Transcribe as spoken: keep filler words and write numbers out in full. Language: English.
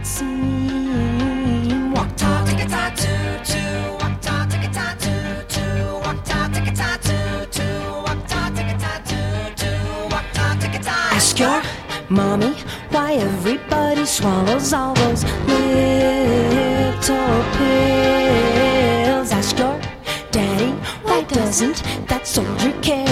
it seem? Walk ta ticka ta too too, walk ta ticka ta too too, walk ta ticka ta too too, walk ta ticka ta too too, walk ta ticka ta. Ask your mommy why everybody swallows all those little pills. Ask your daddy why doesn't that soldier care?